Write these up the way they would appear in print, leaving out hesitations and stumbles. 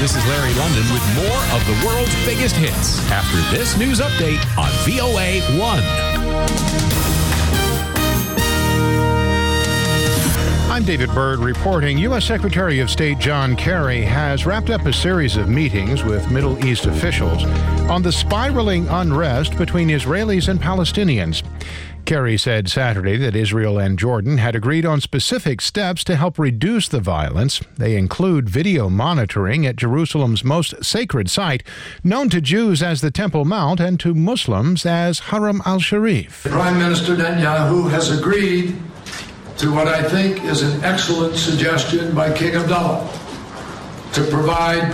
This is Larry London with more of the world's biggest hits after this news update on VOA 1. I'm David Byrd reporting. U.S. Secretary of State John Kerry has wrapped up a series of meetings with Middle East officials on the spiraling unrest between Israelis and Palestinians. Kerry said Saturday that Israel and Jordan had agreed on specific steps to help reduce the violence. They include video monitoring at Jerusalem's most sacred site, known to Jews as the Temple Mount and to Muslims as Haram al-Sharif. Prime Minister Netanyahu has agreed to what I think is an excellent suggestion by King Abdullah to provide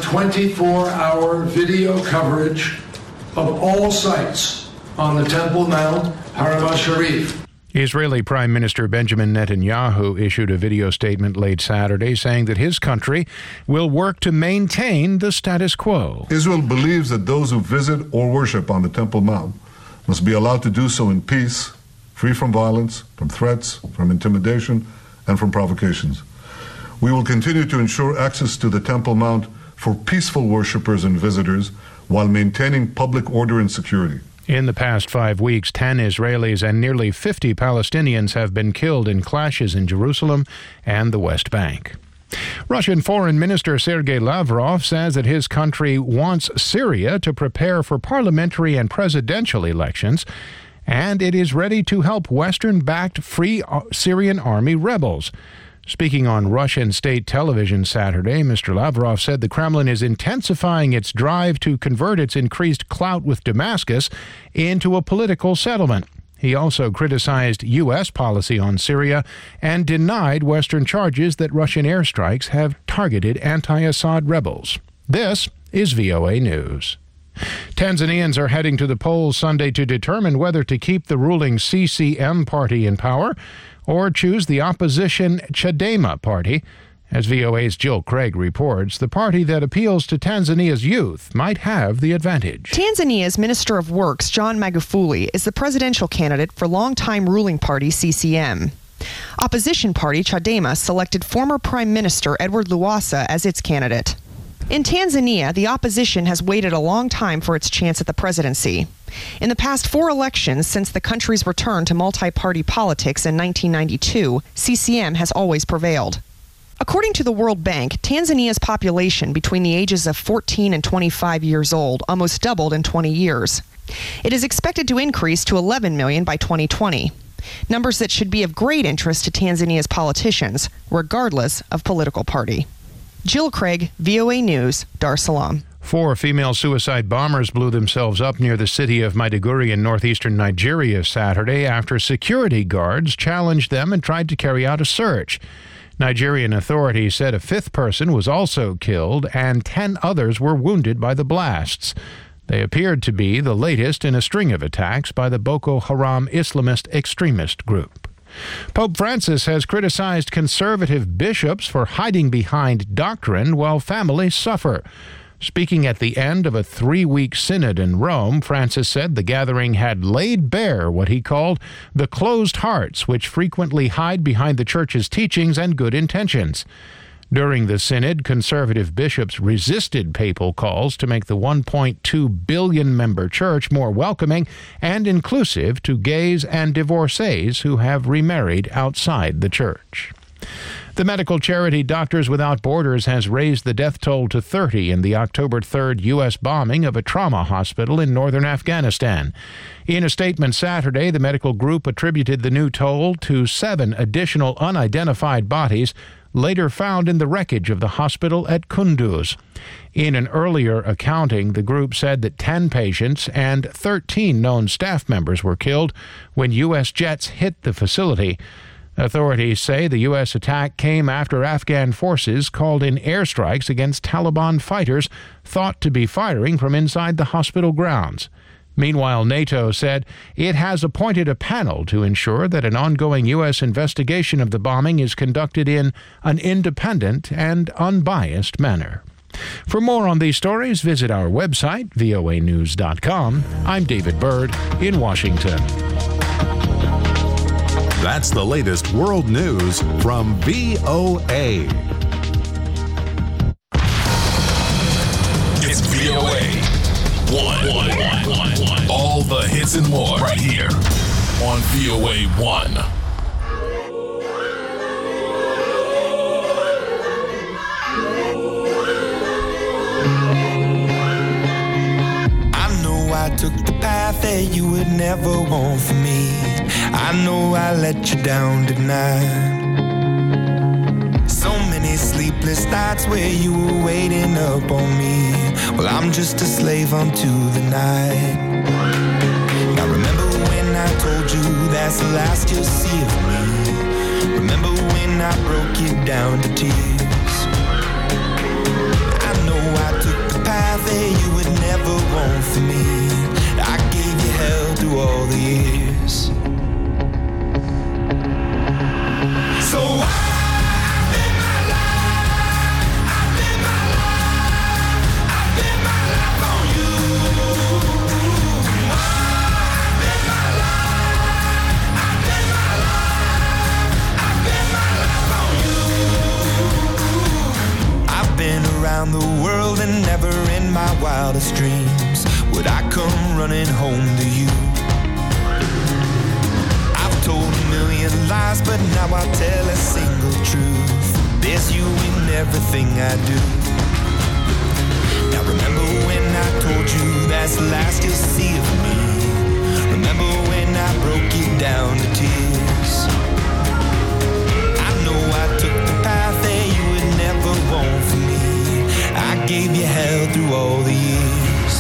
24-hour video coverage of all sites on the Temple Mount, Haram al-Sharif. Israeli Prime Minister Benjamin Netanyahu issued a video statement late Saturday saying that his country will work to maintain the status quo. Israel believes that those who visit or worship on the Temple Mount must be allowed to do so in peace, free from violence, from threats, from intimidation, and from provocations. We will continue to ensure access to the Temple Mount for peaceful worshipers and visitors while maintaining public order and security. In the past 5 weeks, 10 Israelis and nearly 50 Palestinians have been killed in clashes in Jerusalem and the West Bank. Russian Foreign Minister Sergei Lavrov says that his country wants Syria to prepare for parliamentary and presidential elections, and it is ready to help Western-backed Free Syrian Army rebels. Speaking on Russian state television Saturday, Mr. Lavrov said the Kremlin is intensifying its drive to convert its increased clout with Damascus into a political settlement. He also criticized U.S. policy on Syria and denied Western charges that Russian airstrikes have targeted anti-Assad rebels. This is VOA News. Tanzanians are heading to the polls Sunday to determine whether to keep the ruling CCM party in power or choose the opposition Chadema party. As VOA's Jill Craig reports, the party that appeals to Tanzania's youth might have the advantage. Tanzania's Minister of Works, John Magufuli, is the presidential candidate for longtime ruling party CCM. Opposition party Chadema selected former Prime Minister Edward Lowassa as its candidate. In Tanzania, the opposition has waited a long time for its chance at the presidency. In the past 4 elections since the country's return to multi-party politics in 1992, CCM has always prevailed. According to the World Bank, Tanzania's population between the ages of 14 and 25 years old almost doubled in 20 years. It is expected to increase to 11 million by 2020. Numbers that should be of great interest to Tanzania's politicians, regardless of political party. Jill Craig, VOA News, Dar es Salaam. 4 female suicide bombers blew themselves up near the city of Maiduguri in northeastern Nigeria Saturday after security guards challenged them and tried to carry out a search. Nigerian authorities said a 5th person was also killed and 10 others were wounded by the blasts. They appeared to be the latest in a string of attacks by the Boko Haram Islamist extremist group. Pope Francis has criticized conservative bishops for hiding behind doctrine while families suffer. Speaking at the end of a 3-week synod in Rome, Francis said the gathering had laid bare what he called the closed hearts, which frequently hide behind the church's teachings and good intentions. During the synod, conservative bishops resisted papal calls to make the 1.2 billion-member church more welcoming and inclusive to gays and divorcees who have remarried outside the church. The medical charity Doctors Without Borders has raised the death toll to 30 in the October 3rd U.S. bombing of a trauma hospital in northern Afghanistan. In a statement Saturday, the medical group attributed the new toll to 7 additional unidentified bodies later found in the wreckage of the hospital at Kunduz. In an earlier accounting, the group said that 10 patients and 13 known staff members were killed when U.S. jets hit the facility. Authorities say the U.S. attack came after Afghan forces called in airstrikes against Taliban fighters thought to be firing from inside the hospital grounds. Meanwhile, NATO said it has appointed a panel to ensure that an ongoing U.S. investigation of the bombing is conducted in an independent and unbiased manner. For more on these stories, visit our website, voanews.com. I'm David Byrd in Washington. That's the latest world news from VOA. 1. All the hits and more right here on VOA 1. I took the path that you would never want for me. I know I let you down tonight. So many sleepless nights where you were waiting up on me. Well, I'm just a slave unto the night. Now remember when I told you that's the last you'll see of me. Remember when I broke you down to tears. I know I took the path that you would never want for me. I gave you hell through all the years. So I live my life, I live my life, I live my life on you. I live my life, I live my life, I live my life on you. I've been around the world and never in my wildest dreams would I come running home to you. I've told a million lies, but now I tell a single truth. There's you in everything I do. Now remember when I told you that's the last you'll see of me. Remember when I broke you down to tears. I know I took the path that you would never want for me. I gave you hell through all the years.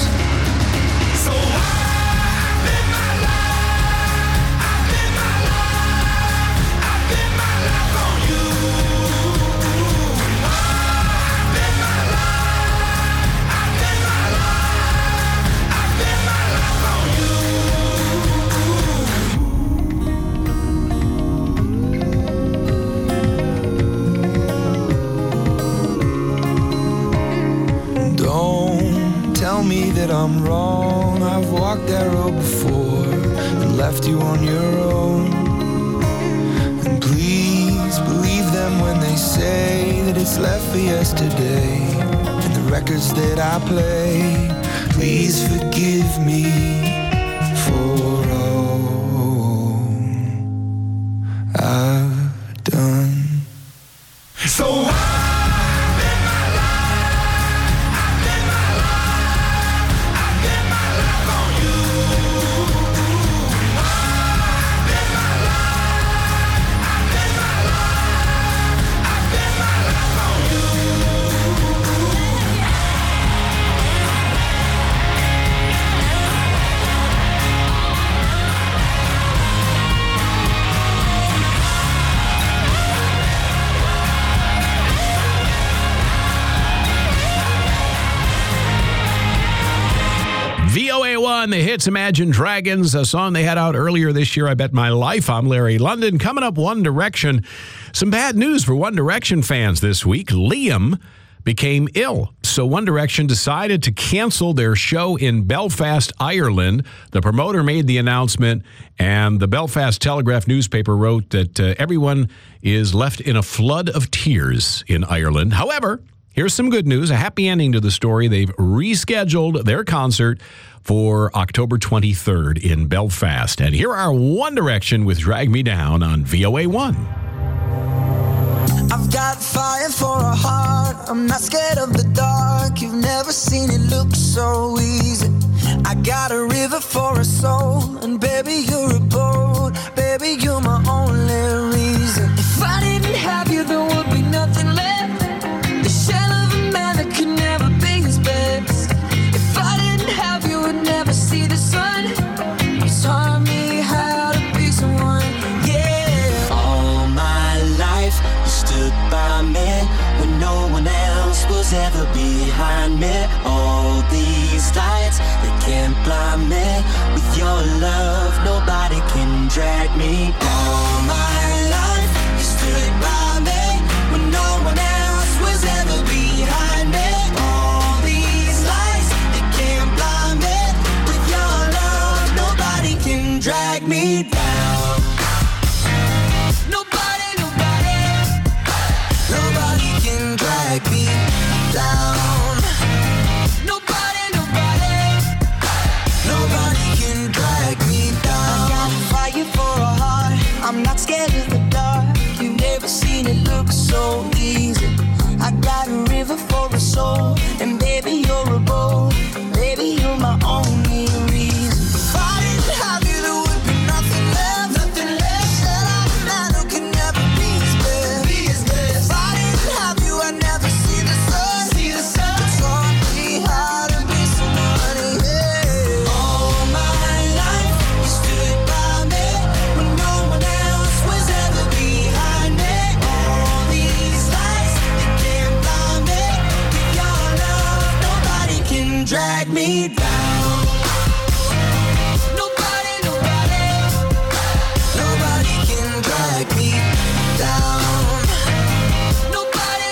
That I'm wrong. I've walked that road before and left you on your own. And please believe them when they say that it's left for yesterday. And the records that I play, please forgive me for all I've done. So VOA1, the hits Imagine Dragons, a song they had out earlier this year, I Bet My Life. I'm Larry London. Coming up, One Direction. Some bad news for One Direction fans this week. Liam became ill, so One Direction decided to cancel their show in Belfast, Ireland. The promoter made the announcement, and the Belfast Telegraph newspaper wrote that everyone is left in a flood of tears in Ireland. However, here's some good news, a happy ending to the story. They've rescheduled their concert for October 23rd in Belfast. And here are One Direction with Drag Me Down on VOA1. I've got fire for a heart. I'm not scared of the dark. You've never seen it look so easy. I got a river for a soul. And baby, you're a boat. Baby, you're my only reason. If I didn't have you, there would be nothing left. The shell of a man that could never be his best. If I didn't have you, would never see the sun. You taught me how to be someone, yeah. All my life, you stood by me when no one else was ever behind me. All these lights, they can't blind me. With your love, nobody can drag me. All my life, you stood by me when no one else was ever behind me. All these lights, they can't blind me. With your love, nobody can drag me down. Nobody, nobody, nobody can drag me down. Nobody, nobody, river for a soul, and baby, you're a boat. Baby, you're my only reason. If I didn't have you, there would be nothing left. Nothing left. Said I'm a man who can never be his best. If I didn't have you, I'd never see the sun. Taught me how to be somebody. Yeah. All my life, you stood by me when no one else was ever behind me. All these lights, they can't blind me. With your love, nobody can drag me down. Nobody can drag me down. Nobody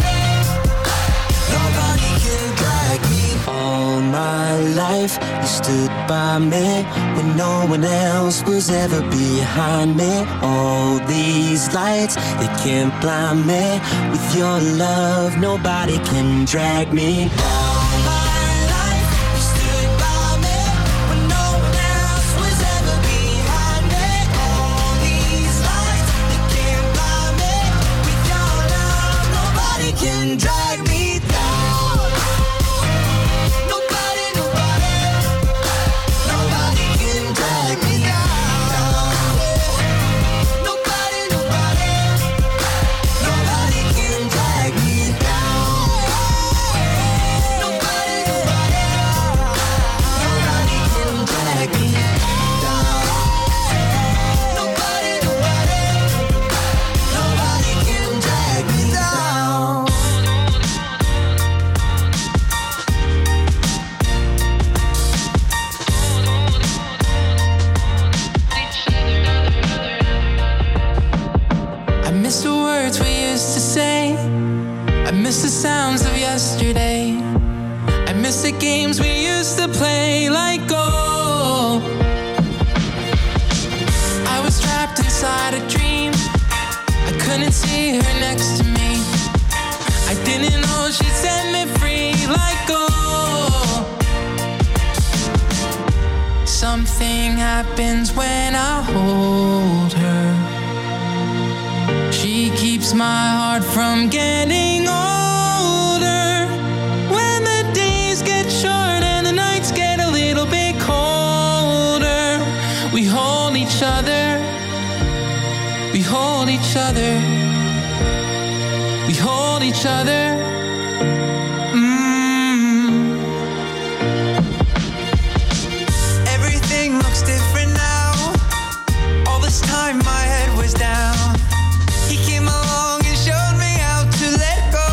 can drag me. All my life, you stood by me when no one else was ever behind me. All these lights, they can't blind me. With your love, nobody can drag me down. Can drag me down. Nobody can drag me down. Nobody can drag me down. Nobody can drag me down. Nobody can drag me down. I miss the words we used to say. I miss the sounds of yesterday. I miss the games we used to play. Like oh, I was trapped inside a dream. I couldn't see her next to me. I didn't know she'd set me free. Like oh, something happens when I hold her. She keeps my heart from getting older. When the days get short and the nights get a little bit colder, we hold each other. We hold each other. We hold each other. Everything looks different now. All this time my head was down. He came along and showed me how to let go.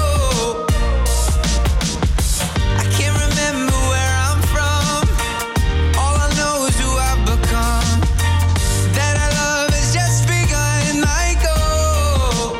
I can't remember where I'm from. All I know is who I've become. That our love has just begun. Like oh,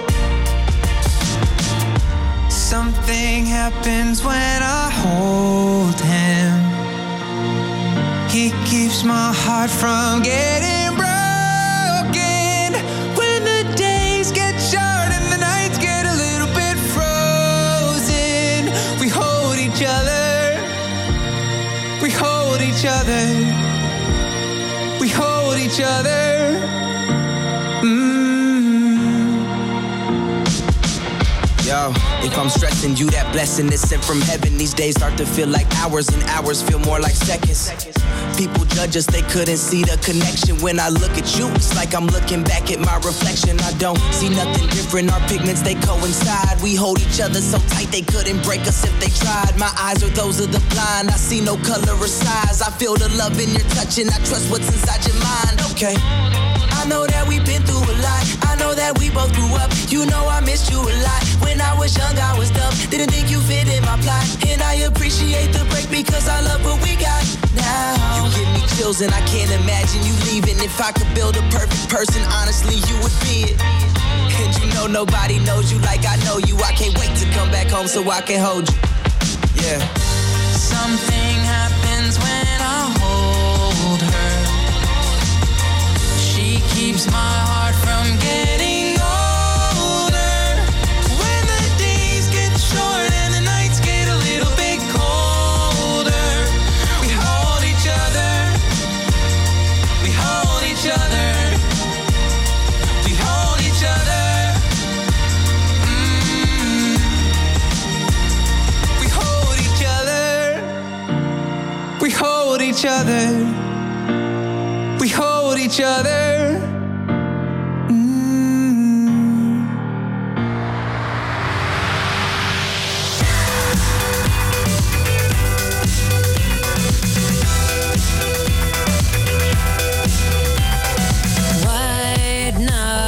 something happens when I hold him. He keeps my heart from getting broken. When the days get short and the nights get a little bit frozen, we hold each other. We hold each other. We hold each other. Yo, if I'm stressing you, that blessing is sent from heaven. These days start to feel like hours and hours feel more like seconds. People judge us, they couldn't see the connection. When I look at you, it's like I'm looking back at my reflection. I don't see nothing different, our pigments, they coincide. We hold each other so tight, they couldn't break us if they tried. My eyes are those of the blind, I see no color or size. I feel the love in your touch and I trust what's inside your mind. Okay, I know that we've been through a lot. I know that we both grew up. You know I missed you a lot. When I was young, I was dumb. Didn't think you fit in my plot. And I appreciate the break because I love what we got now. You give me chills and I can't imagine you leaving. If I could build a perfect person, honestly, you would be it. And you know nobody knows you like I know you. I can't wait to come back home so I can hold you. Yeah. Something happens when I hold her. She keeps my heart from getting older. When the days get short and the nights get a little bit colder, we hold each other. We hold each other. We hold each other. each other. We hold each other. White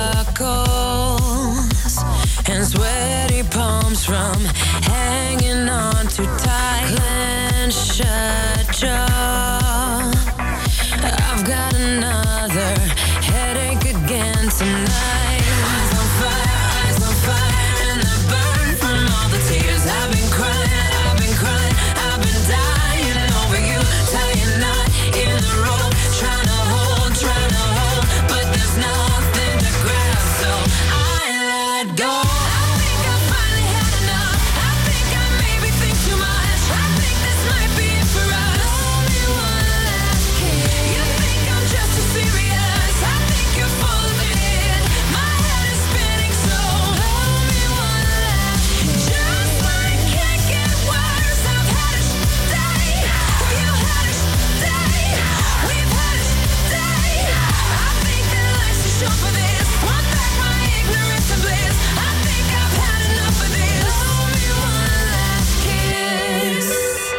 knuckles and sweaty palms from hanging on too tight. Clenched shut jaw. I've got another headache again tonight. Eyes on fire, and the burn from all the tears I've been crying, I've been dying over you, tying knot in the rope, trying to hold, but there's nothing to grab, so I let go. I think I finally had enough. I think I maybe think too much. I think this might be it for us. Only one last kiss. You think I'm just too serious. I think you're full of it. My head is spinning, so only one last kiss. Just like can't get worse. I've had a day. You had a day. We've had a day. I think that life's too short for this. Want back my ignorance and bliss. I think I've had enough of this. Only one last kiss.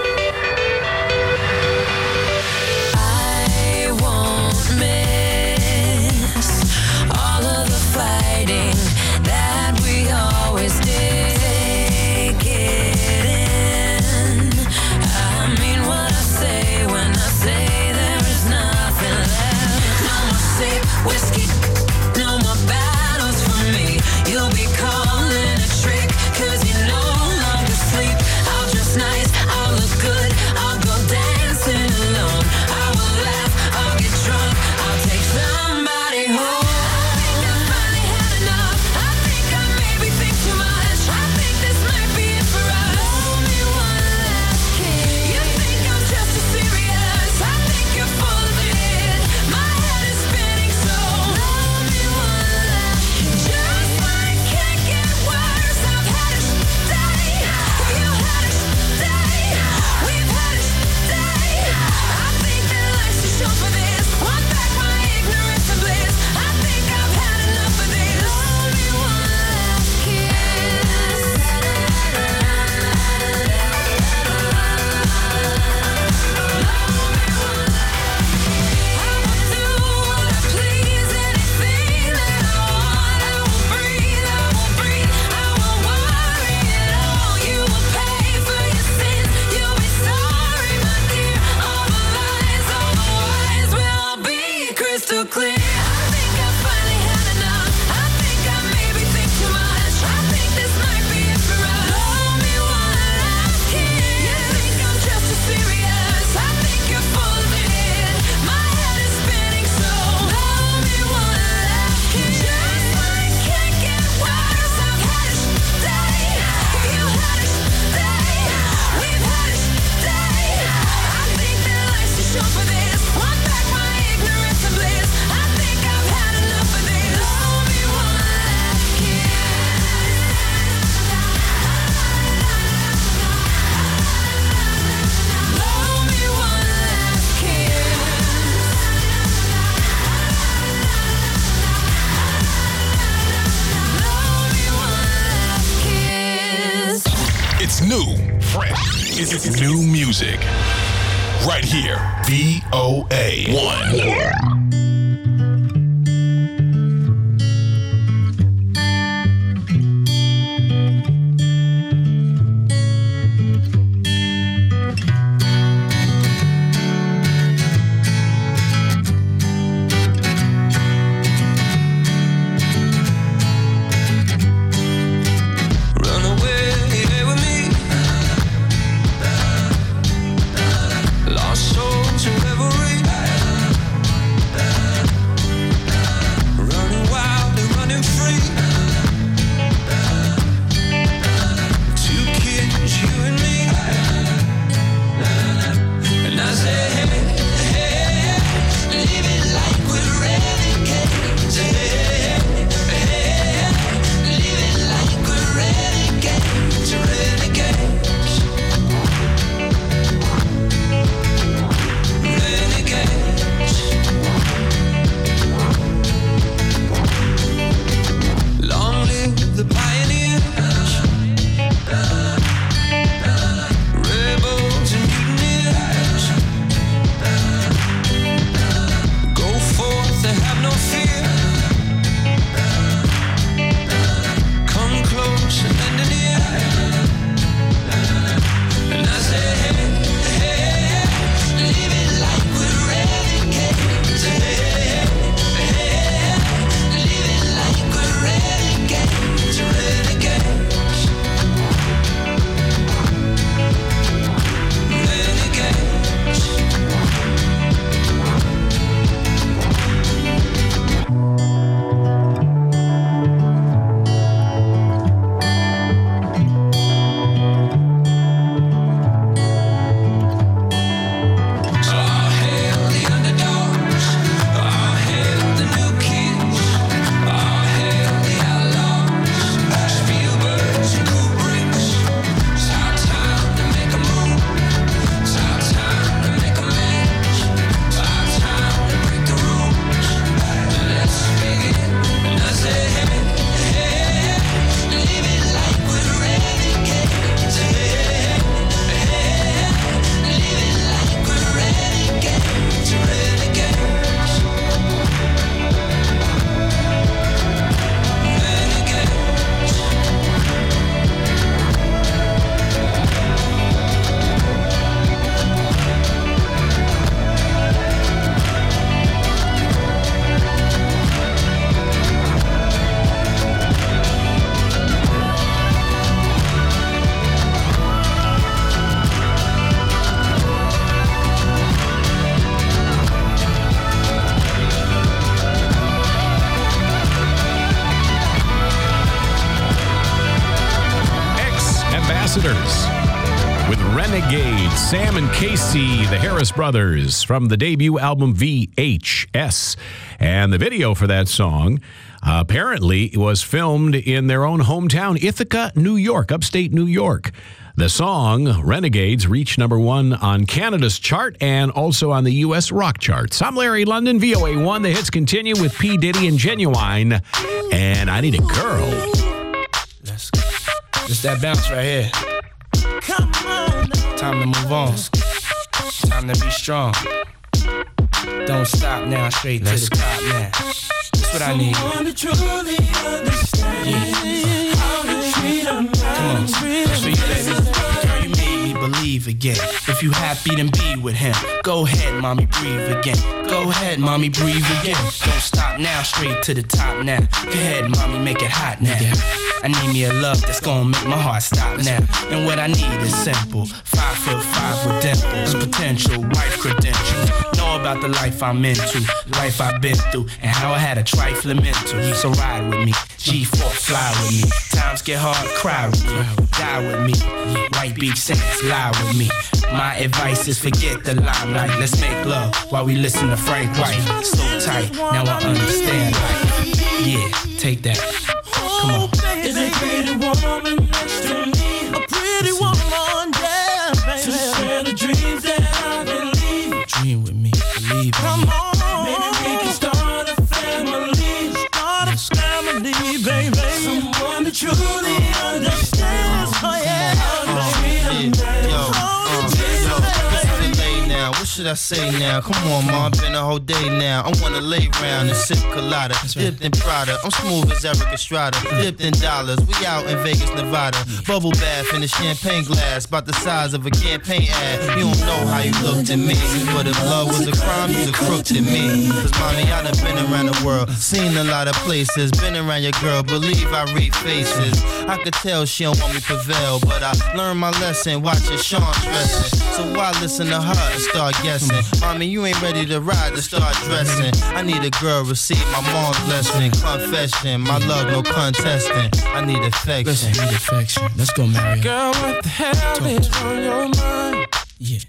I won't miss all of the fighting that we always did. Take it in. I mean what I say when I say there is nothing left. No more sip, whiskey, no more battles for me. You'll be calling a trick, 'cause you no longer sleep. I'll dress nice, I'll look good, I'll go dancing alone. I will laugh, I'll get drunk, I'll take somebody home. I think I finally had enough. I think I maybe think too much. I think this might be it for us. Only one last kiss. You think I'm just too serious. I think you're full of it. My head is spinning, so only one last kiss. Just like can't get worse. I've had a day. You had a day. We've had a day. I think that life's too short for this. Want back my ignorance and bliss. I think I've had enough of this. Only one last kiss. I will do what I please, anything that I want. I will breathe, I will worry it all. You will pay for your sins, you'll be sorry, my dear. All the lies, all the whys will all be crystal clear. I think I finally had enough. I think I maybe think too much. I think this might be it for us. Only one last kiss. You think I'm just too serious. I think you're full of it. My head is spinning, so only one last kiss. Just like can't get worse. I've had a day. You had a day. We've had a day. I think that life's too short for this. Want back my ignorance and bliss. I think I've had enough of this. Only one last kiss. Only one last kiss. Only one last kiss. It's new, fresh. It's new music. Right here. VOA1. Run away with me. Lost souls in revelry. with Renegade, Sam and Casey, the Harris Brothers, from the debut album VHS. And the video for that song apparently was filmed in their own hometown, Ithaca, New York, upstate New York. The song, Renegades, reached number 1 on Canada's chart and also on the U.S. rock charts. I'm Larry London, VOA1. The hits continue with P. Diddy and Genuine. And I Need a Girl. Let's go. Just that bounce right here. Come on. Time to move on. Time to be strong. Don't stop now, straight to the top now. That's what I need. Come on, let's see, baby. Girl, you made me believe again. If you happy, then be with him. Go ahead, mommy, breathe again. Go ahead, mommy, breathe again. Don't stop now, straight to the top now. Go ahead, mommy, make it hot now. I need me a love that's gonna make my heart stop now. And what I need is simple. 5'5" with dimples, potential wife credentials. Know about the life I'm into, life I've been through, and how I had a trifling mental. So ride with me, G4, fly with me. Times get hard, cry with me, die with me. White Beach Saints, lie with me. My advice is forget the limelight. Let's make love while we listen to Frank White. So tight, now I understand life. Yeah, take that. Come on. Is a pretty woman next to me? A pretty woman, yeah, baby. To share the dreams that I believe. Dream with me, believe in Come me. on, maybe we can start a family. Start a family, baby. Someone that truly understands. Oh yeah, what should I say now? Come on, ma, been a whole day now. I wanna lay round and sip colada, dipped in Prada. I'm smooth as Eric Estrada, dipped in dollars. We out in Vegas, Nevada. Bubble bath in a champagne glass, about the size of a campaign ad. You don't know how you looked at me, but if love was a crime, you's a crook to me. Cause mommy, I done been around the world, seen a lot of places, been around your girl, believe I read faces. I could tell she don't want me prevail, but I learned my lesson, watching Sean stressing. So why listen to her and start guessing? Mommy, you ain't ready to ride to start dressing. I need a girl, receive my mom's blessing. Confession, my love, no contesting. I need affection. Listen, I need affection. Let's go, Mario. Girl, what the hell is on your mind? Yeah.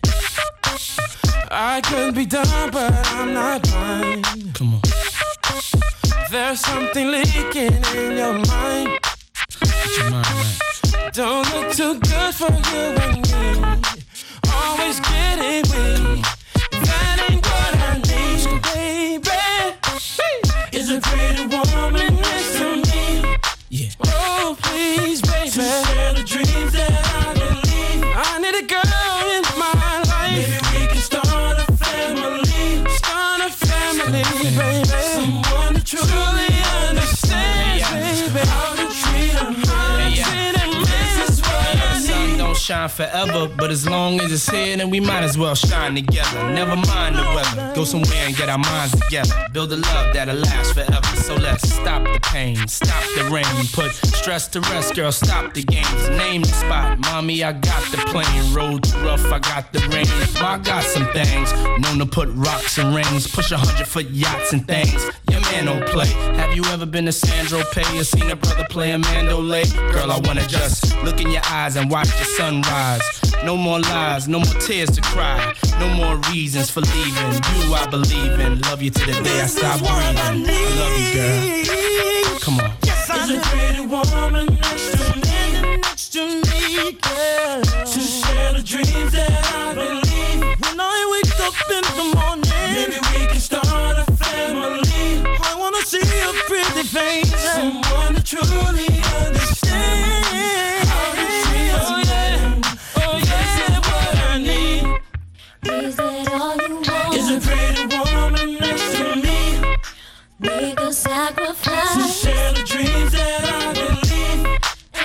I could be done, but I'm not blind. Come on. There's something leaking in your mind. Get your mind right. Don't look too good for you and me. Always getting weak. That ain't what I need, baby. Is a pretty woman next to me? Yeah. Oh, please, baby. To share the dreams that I believe. I need a girl in my life. Maybe we can start a family. Start a family, baby. Someone that truly understands, baby. How to treat them, how to treat them. This is what I need. Don't shine forever, but as long as it's here, then we might as well shine together. Never mind the weather, go somewhere and get our minds together. Build a love that'll last forever. So let's stop the pain, stop the rain. Put stress to rest, girl, stop the games. Name the spot, mommy, I got the plane. Road too rough, I got the rain. I got some things, known to put rocks and rings. Push 100-foot yachts and things. Your man don't play. Have you ever been to Sandro Pay or seen a brother play a Mandolay? Girl, I wanna just look in your eyes and watch the sunrise. No more lies, no more tears to cry. No more reasons for leaving. You I believe in. Love you to the day I stop breathing. I love you, girl. Come on. Is a pretty woman next to me, girl. To share the dreams that I believe. When I wake up in the morning, maybe we can start a family. I wanna see your pretty face. Someone that truly understands. Oh yeah, oh yeah, what I need. Is that all you want? Is a pretty woman next to me. Make a sacrifice. To share the dreams that I believe.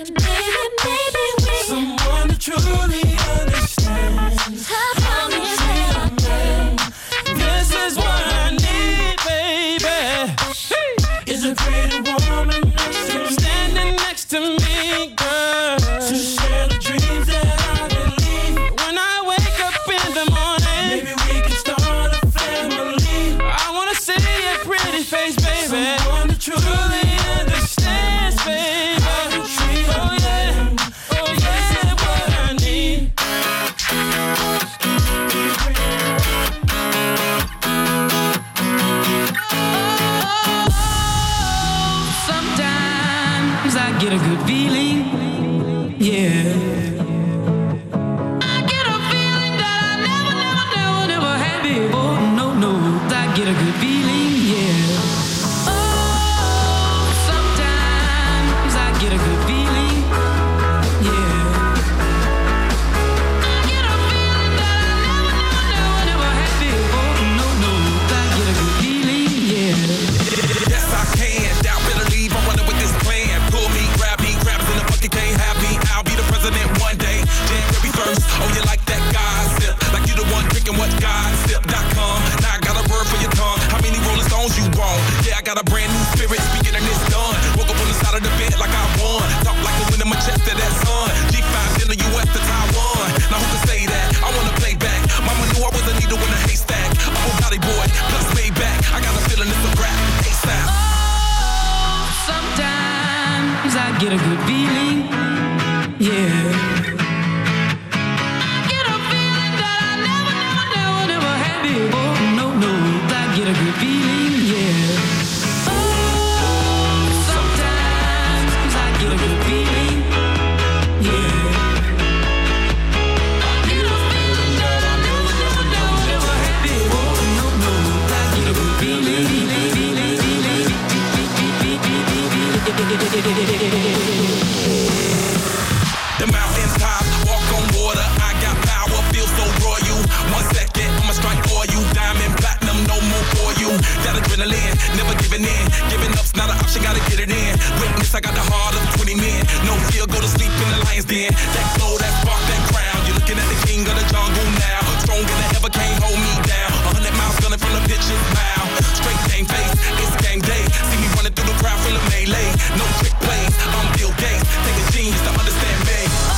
I got the heart of 20 men. No fear, go to sleep in the lion's den. That glow, that spark, that crown. You're looking at the king of the jungle now. Stronger than ever, can't hold me down. 100 miles gunning from the pitcher's mound. Straight game face, it's game day. See me running through the crowd full of melee. No trick plays, I'm Bill Gates. Take a genius to understand me.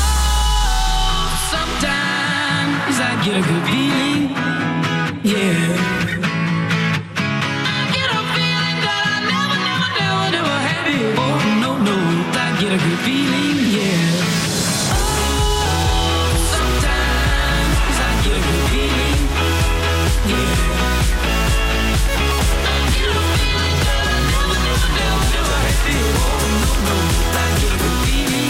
Sometimes I get a good feeling, yeah. Get a good feeling, yeah. Oh, sometimes I get a good feeling, yeah. I get a feeling that I never had. Oh, no, I get a good feeling.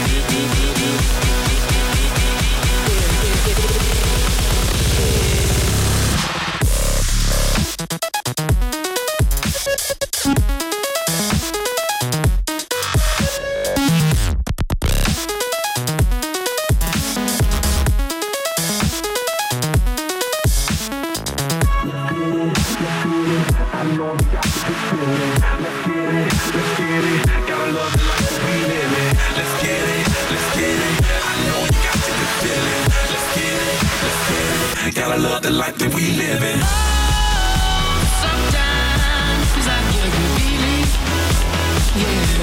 Gotta love the life that we live in. Sometimes I get a good feeling, yeah.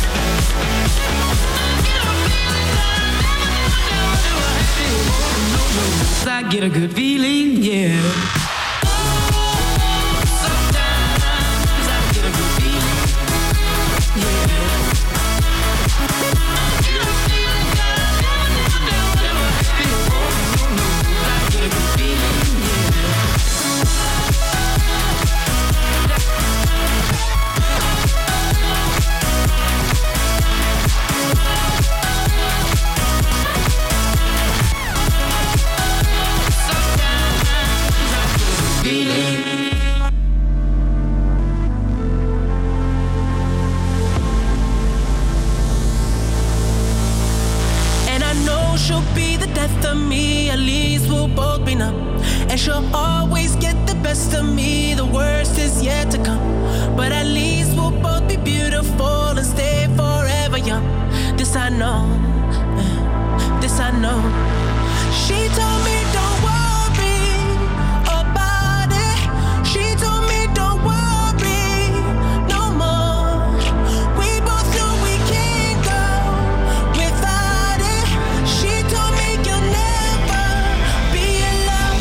I get a good feeling, yeah. She'll be the death of me, at least we'll both be numb. And she'll always get the best of me, the worst is yet to come. But at least we'll both be beautiful and stay forever young. This I know, this I know. She told me don't worry about it. She told me don't worry no more. We both know we can't go without it. She told me you'll never be alone.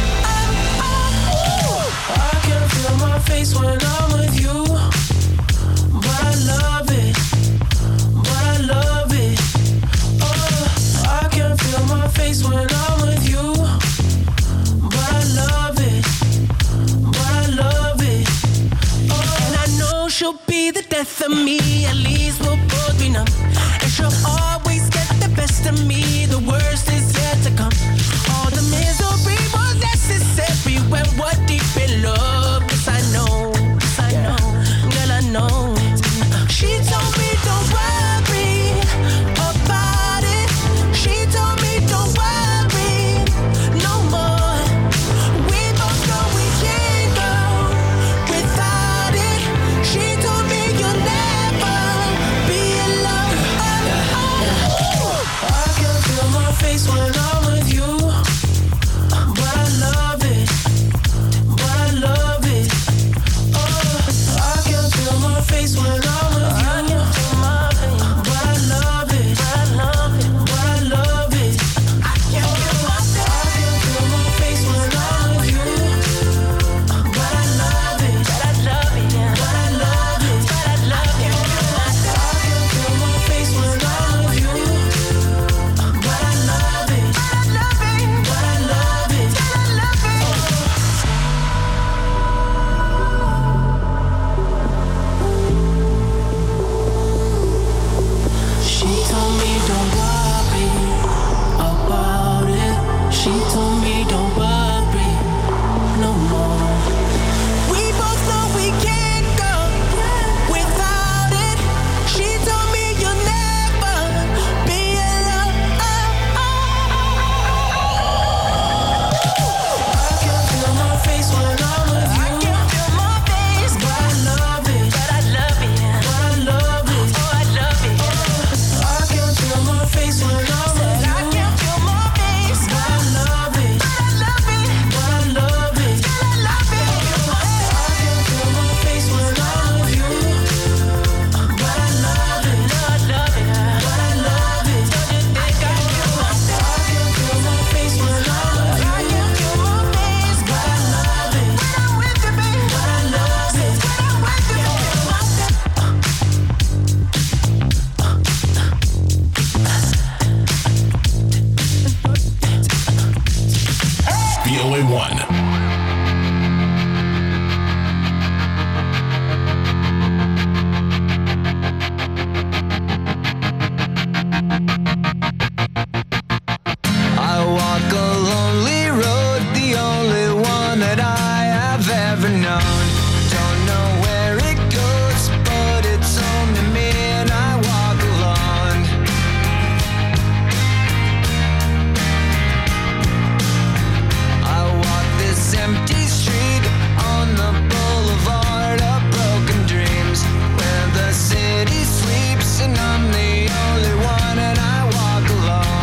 I can feel my face when I'm with you, but I love it, but I love it. Oh, I can feel my face when VOA1. I walk a lonely road, the only one that I have ever known. Don't know where it goes, but it's home to me and I walk alone. I walk this empty street on the boulevard of broken dreams, where the city sleeps and I'm the only one and I walk alone.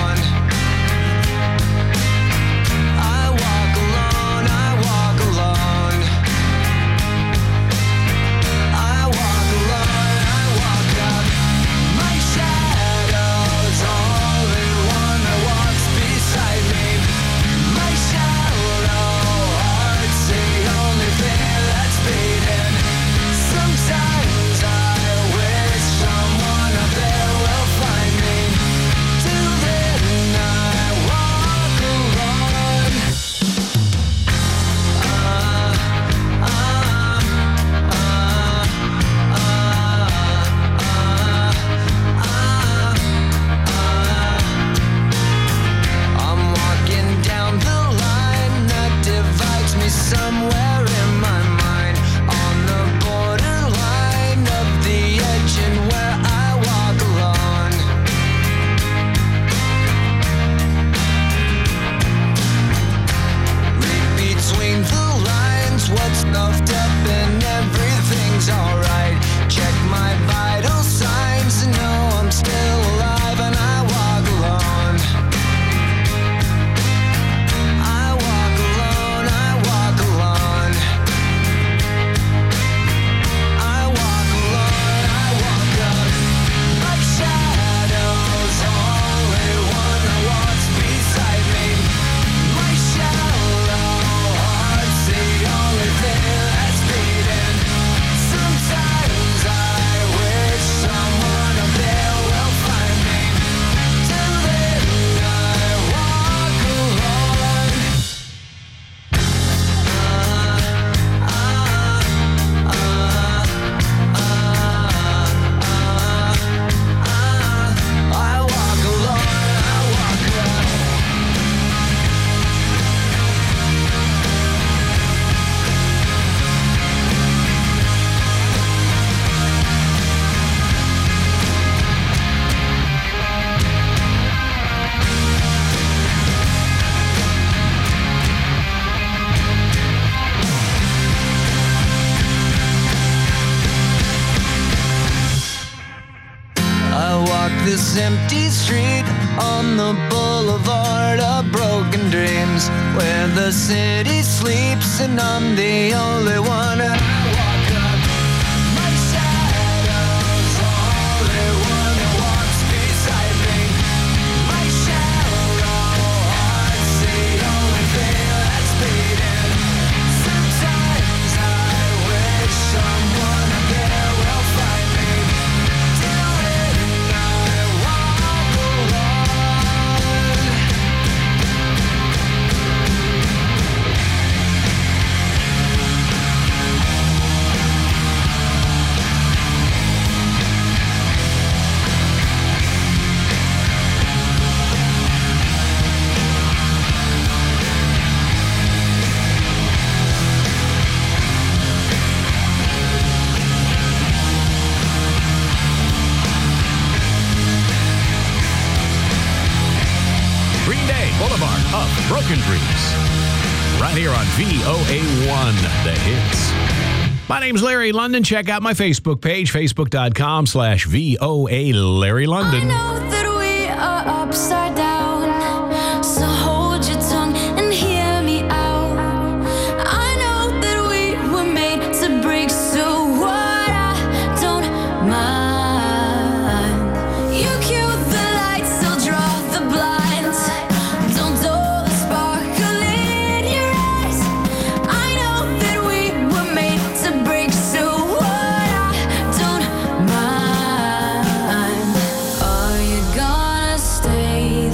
Somewhere in my mind, on the borderline of the edge and where I walk alone. Read between the lines, what's puffed up and everything's alright. Check my vital signs and know I'm still alive and I walk alone. This empty street on the boulevard of broken dreams, where the city sleeps and I'm the only one. And I walk up, my shadow's the only one that walks beside me. My shallow heart's the only thing that's beating. Sometimes I wish someone up there will find me. Till then I walk alone. Green Day, Boulevard of Broken Dreams. Right here on VOA1, The Hits. My name's Larry London. Check out my Facebook page, facebook.com/VOA Larry London. I know that we are upside down, so hold your tongue and hear me out. I know that we were made to break, so what? I don't mind. You cue the lights, I'll draw the blinds. Don't dull the sparkle in your eyes. I know that we were made to break, so what? I don't mind. Are you gonna stay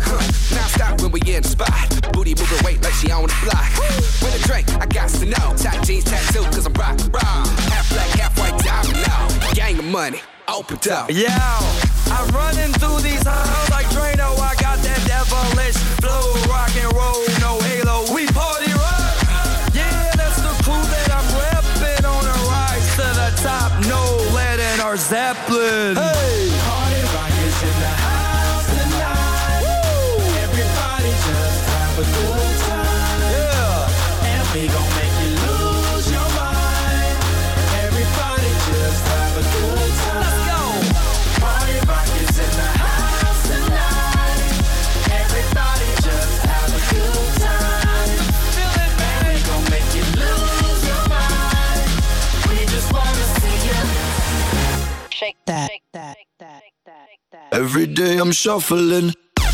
Now stop when we in the spot. Booty moving weight like she on the block. With a drink, I got to know. Tight jeans, tattoo, cause I'm rock, raw. Half black, half white, diamond now. Gang of money, open up. Yo, I'm running through these halls like Drano. I got that devilish flow, rock and roll, no halo. We party rock. Yeah, that's the crew that I'm repping on a rise to the top. No lead in our Zeppelin. Hey, Party rock is in the house tonight. Woo! Everybody just have a good time. Yeah, and we gon' make you lose your mind. Everybody just have a good time. Let's go. Party rock is in the house tonight. Everybody just have a good time. Feel it, And we gon' make you lose your mind. We just wanna see you shake that, shake that, shake that, shake that, shake that. Every day I'm shuffling.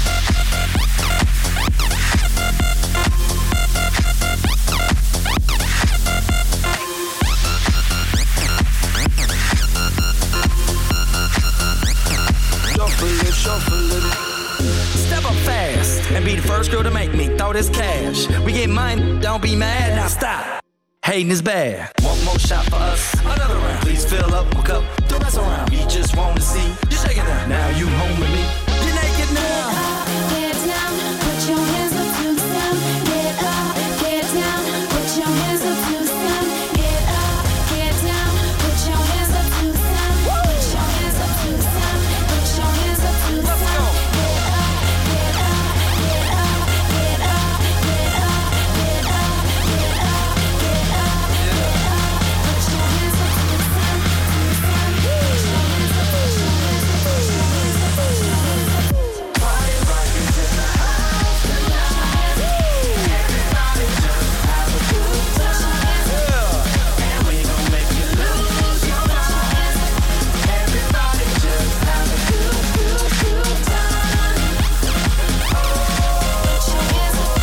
Shuffling. Step up fast and be the first girl to make me throw this cash. We get mine, don't be mad. Now stop. Hating is bad. One more shot for us. Another round. Please fill up my cup. Don't mess around. We just want to see you shaking that. Now you home with me. You're naked now. Get down, put your hands up to the sun. Get up, get down, put your hands up to the sun. Get up, get down, put your hands up to the sun. Put your hands up to the sun. Put your hands up to the sun. Get up, get up, get up, get up, get up, get up, get up, get up, get up. Put your hands up to the sun, to the sun. Put your hands up, put your hands up, put your hands up, put your hands up. Party rock is in the house tonight. Everybody just have a good time. And we gon' make you lose your mind. Everybody just have a good, good, good time. Put your hands up.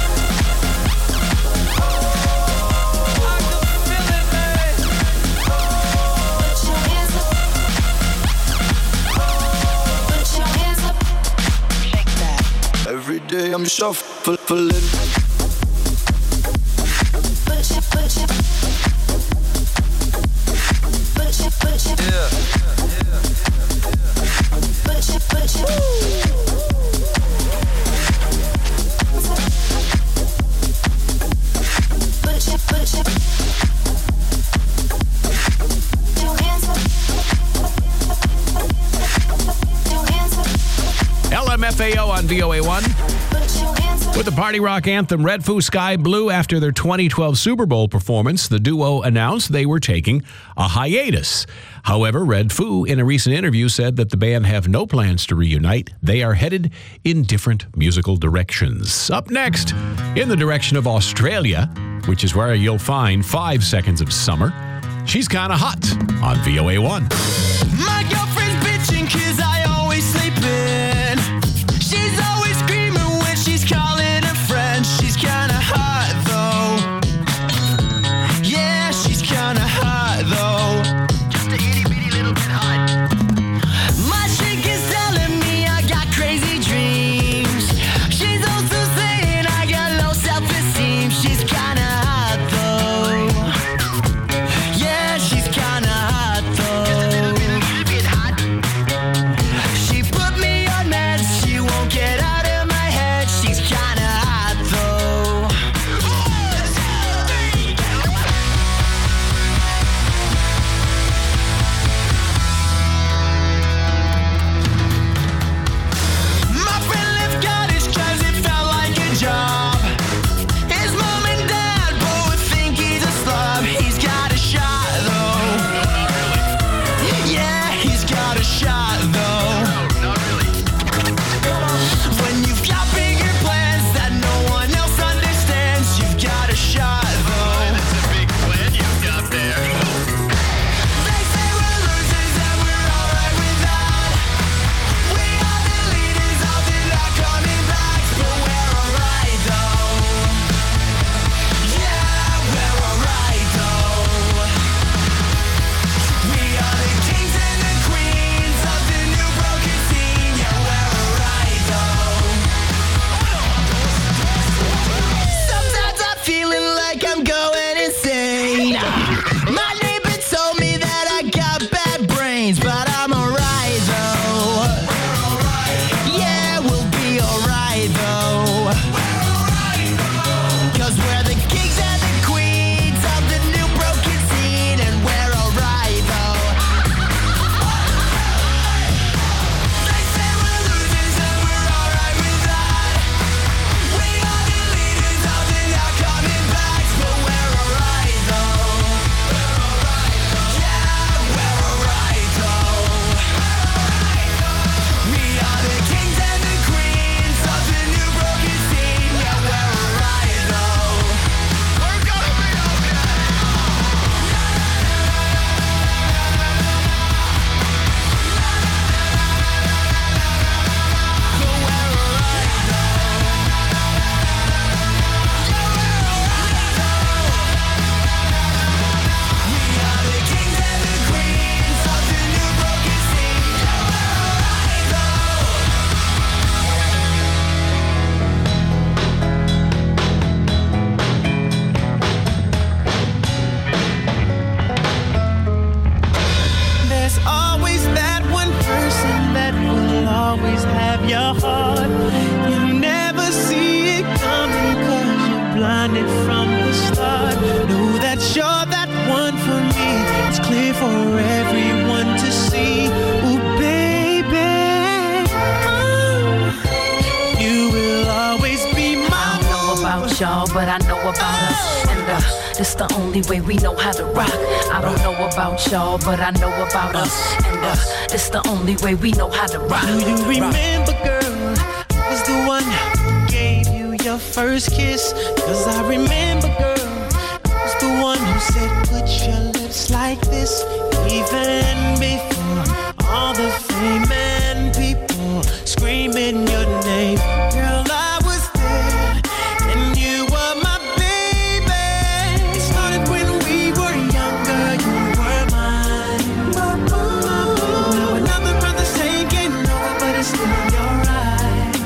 I can feel it, man. Put your hands up. Put your hands up. Shake that. Every day I'm shuffling. Put your, put your, put your, put your, Yeah. put your, put your. Put your, put your. Put your hands up. Put your hands up. LMFAO on VOA1. Put your hands up. With the party rock anthem Red Foo Sky Blue after their 2012 Super Bowl performance, the duo announced they were taking a hiatus. However, Red Foo, in a recent interview, said that the band have no plans to reunite. They are headed in different musical directions. Up next, in the direction of Australia, which is where you'll find 5 Seconds of Summer, She's Kinda Hot on VOA1. My girlfriend's bitching 'cause I always sleep in. She's always screaming when she's calling her friend. She's kinda hot though. Yeah, she's kinda hot though. Just a itty bitty little bit hot. My chick is telling me I got crazy dreams. She's also saying I got low self-esteem. She's kinda hot though. Yeah, she's kinda hot though. Just a little bit hot. She put me on meds, she won't get out. about y'all, but I know about us. And this the only way we know how to rock. I don't know about y'all, but I know about us. And this the only way we know how to rock. Do you remember, girl, who was the one who gave you your first kiss? 'Cause I remember, girl, who was the one who said, put your lips like this. Even before all the fame and people screaming your name. Girl, I was there, and you were my baby. It started when we were younger, you were mine. Now another brother's taking over, but it's still in your eyes.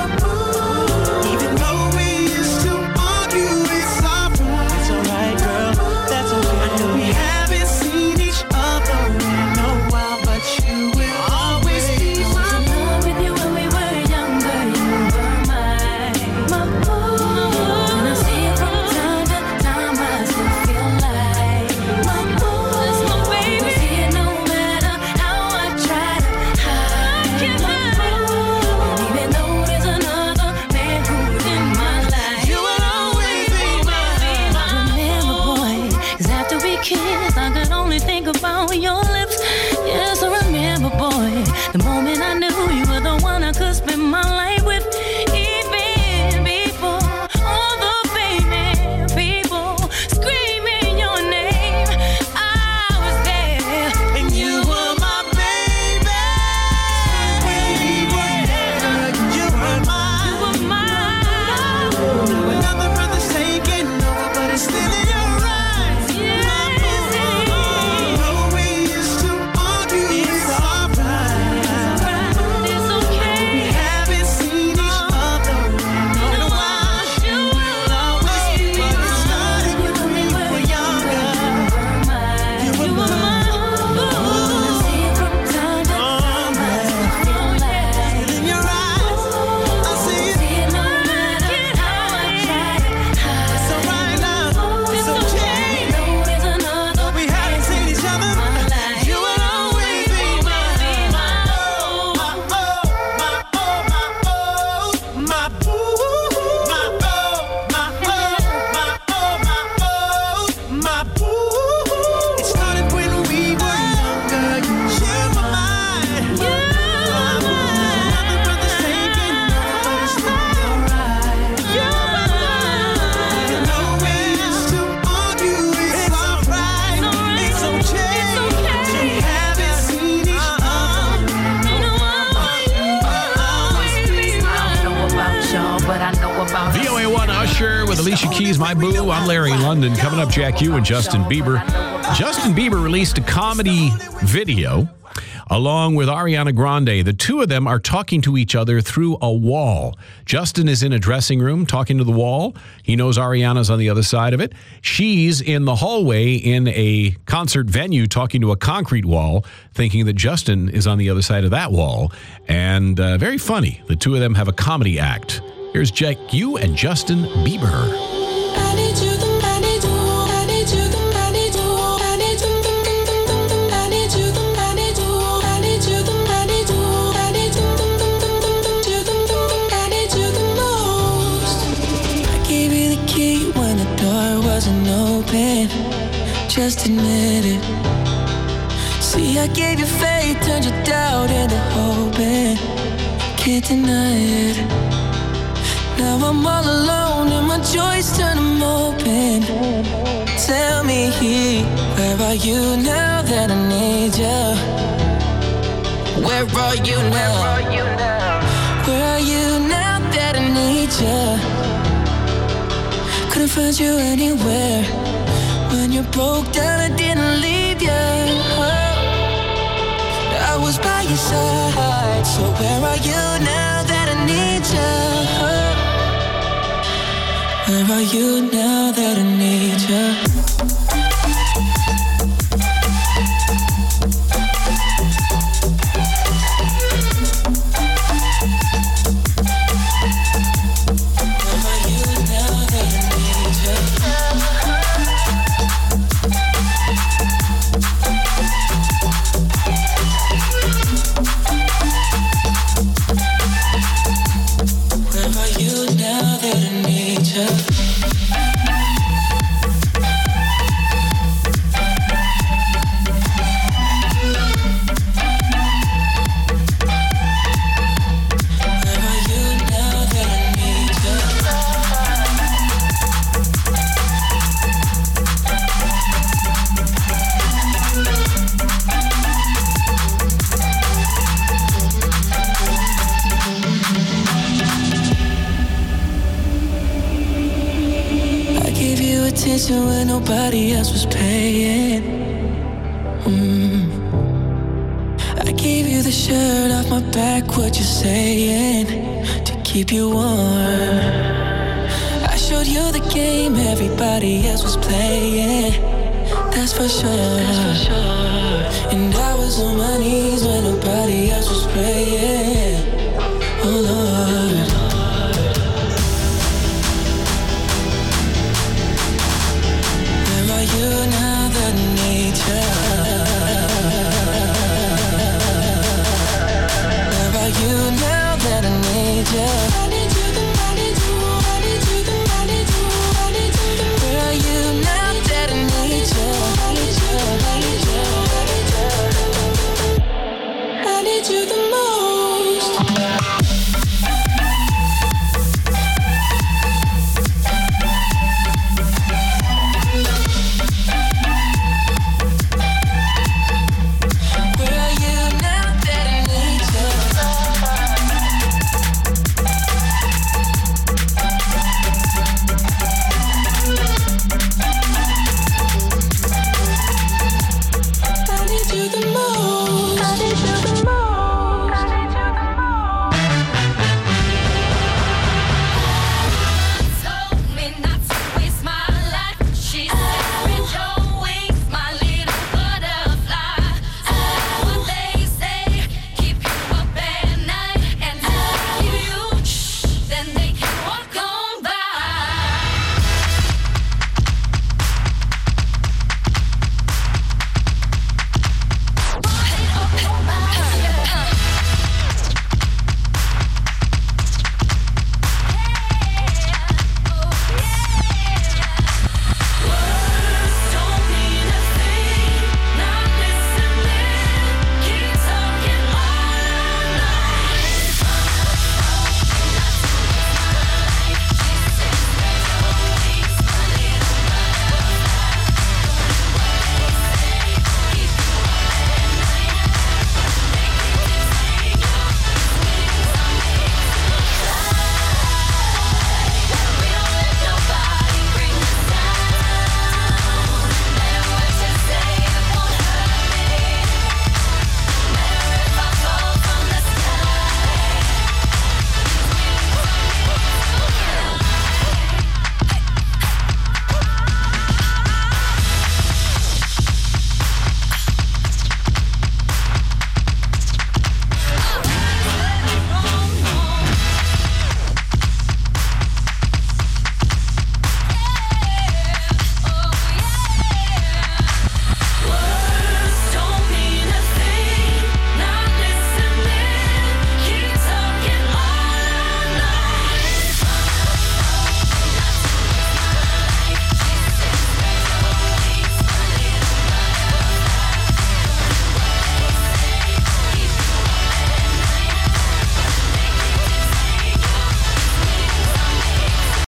Even though we used to argue, it's alright. It's alright, girl, that's okay. I know we haven't seen each other in a while, but you will always be my love with you when we were younger. You were mine, my boo. And I see it from time to time. I still feel like my boo. That's my baby. I see it no matter how I try to hide my boo. And even though there's another man who's in my life, You will always be mine. remember, boy, 'cause after we kissed, I could only think about your lips. Yes, I remember, boy, the moment I knew you were the one I could spend my life with. Even before all the famous people screaming your name, I was there, And you were my baby. When we were younger, you were mine. you were mine. Now another brother's taking over, but it's still in your eyes. My boo. Though we used to argue, it's alright. It's okay. We haven't seen each other in a while. You will Always be, but it started when we were younger. You were mine. see it from time to time. I still feel like In your eyes, I see it. see it no matter how I try to hide. It's alright now. It's okay. There's another We haven't seen each other. You will always be mine. My oh, my oh, my oh, my boo. My oh, my oh, my oh, my oh, my boo. It started when we were younger. You were mine. Another brother's taking over, but it's still alright. Even though we used to argue, it's alright. It's okay. We haven't seen each other. I don't know about y'all, but I know about us. VOA1 Usher with Alicia Keys, My Boo. I'm Larry London. Coming up, Jack U and Justin Bieber. Justin Bieber released a comedy video along with Ariana Grande. The two of them are talking to each other through a wall. Justin is in a dressing room talking to the wall. He knows Ariana's on the other side of it. She's in the hallway in a concert venue talking to a concrete wall, thinking that Justin is on the other side of that wall. And very funny. The two of them have a comedy act. Here's Jack U and Justin Bieber. Just admit it. See, I gave you faith, turned your doubt into hope, and can't deny it. Now I'm all alone and my joys turn them open. Tell me, where are you now that I need you? Where are you now? Where are you now that I need you? Couldn't find you anywhere. When you broke down, I didn't leave you. I was by your side. So where are you now that I need you? Where are you now that I need you? Where are you now that I need you? attention when nobody else was paying. I gave you the shirt off my back, what you saying? To keep you warm. I showed you the game everybody else was playing. That's for sure. And I was on my knees when nobody else was praying.